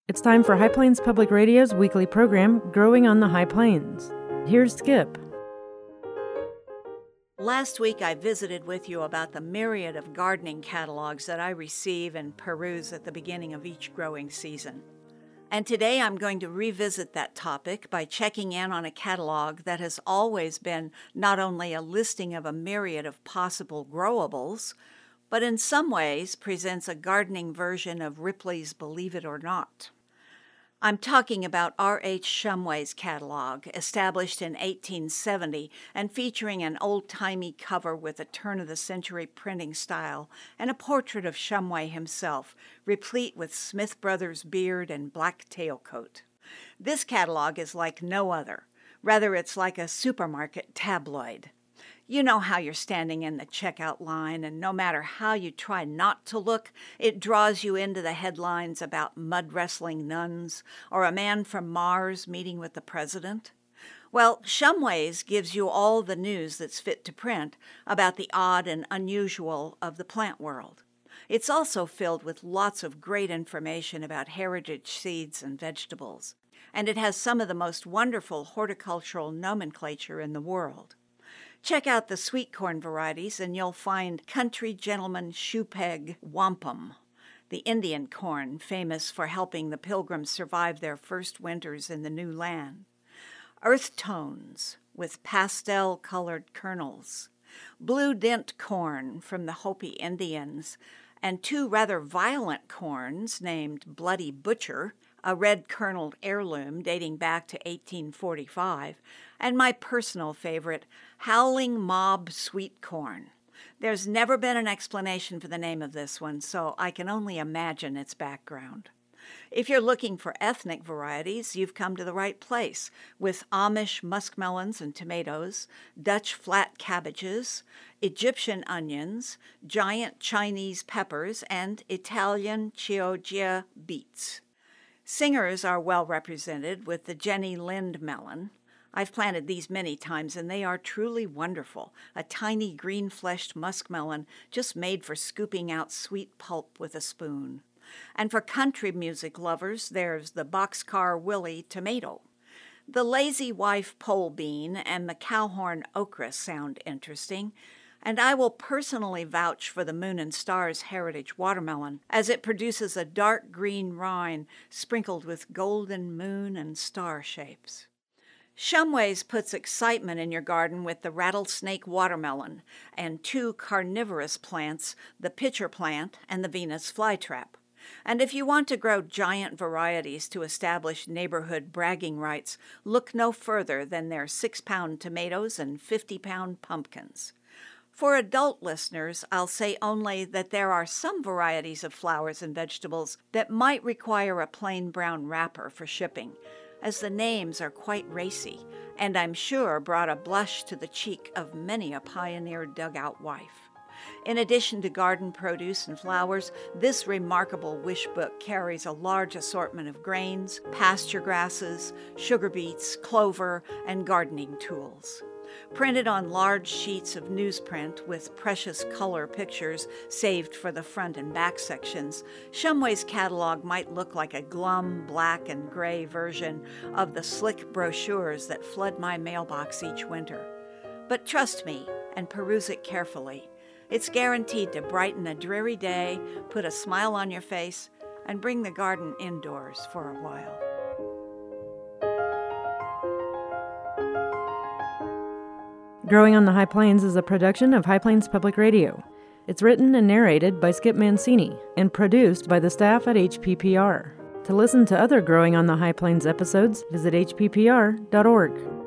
It's time for High Plains Public Radio's weekly program, Growing on the High Plains. Here's Skip. Last week I visited with you about the myriad of gardening catalogs that I receive and peruse at the beginning of each growing season. And today I'm going to revisit that topic by checking in on a catalog that has always been not only a listing of a myriad of possible growables, but in some ways presents a gardening version of Ripley's Believe It or Not. I'm talking about R.H. Shumway's catalog, established in 1870 and featuring an old-timey cover with a turn-of-the-century printing style and a portrait of Shumway himself, replete with Smith Brothers beard and black tailcoat. This catalog is like no other. Rather, it's like a supermarket tabloid. You know how you're standing in the checkout line, and no matter how you try not to look, it draws you into the headlines about mud-wrestling nuns or a man from Mars meeting with the president. Well, Shumway's gives you all the news that's fit to print about the odd and unusual of the plant world. It's also filled with lots of great information about heritage seeds and vegetables, and it has some of the most wonderful horticultural nomenclature in the world. Check out the sweet corn varieties and you'll find Country Gentleman Shoepeg Wampum, the Indian corn famous for helping the Pilgrims survive their first winters in the new land. Earth tones with pastel-colored kernels, blue dent corn from the Hopi Indians, and two rather violent corns named Bloody Butcher, a red-kerneled heirloom dating back to 1845, and my personal favorite, Howling Mob Sweet Corn. There's never been an explanation for the name of this one, so I can only imagine its background. If you're looking for ethnic varieties, you've come to the right place, with Amish muskmelons and tomatoes, Dutch flat cabbages, Egyptian onions, giant Chinese peppers, and Italian Chioggia beets. Singers are well represented with the Jenny Lind melon. I've planted these many times, and they are truly wonderful, a tiny green-fleshed muskmelon just made for scooping out sweet pulp with a spoon. And for country music lovers, there's the Boxcar Willie tomato. The Lazy Wife pole bean and the Cowhorn okra sound interesting, and I will personally vouch for the Moon and Stars Heritage watermelon, as it produces a dark green rind sprinkled with golden moon and star shapes. Shumway's puts excitement in your garden with the rattlesnake watermelon and two carnivorous plants, the pitcher plant and the Venus flytrap. And if you want to grow giant varieties to establish neighborhood bragging rights, look no further than their 6-pound tomatoes and 50-pound pumpkins. For adult listeners, I'll say only that there are some varieties of flowers and vegetables that might require a plain brown wrapper for shipping, as the names are quite racy, and I'm sure brought a blush to the cheek of many a pioneer dugout wife. In addition to garden produce and flowers, this remarkable wish book carries a large assortment of grains, pasture grasses, sugar beets, clover, and gardening tools. Printed on large sheets of newsprint with precious color pictures saved for the front and back sections, Shumway's catalog might look like a glum black and gray version of the slick brochures that flood my mailbox each winter. But trust me and peruse it carefully. It's guaranteed to brighten a dreary day, put a smile on your face, and bring the garden indoors for a while. Growing on the High Plains is a production of High Plains Public Radio. It's written and narrated by Skip Mancini and produced by the staff at HPPR. To listen to other Growing on the High Plains episodes, visit hppr.org.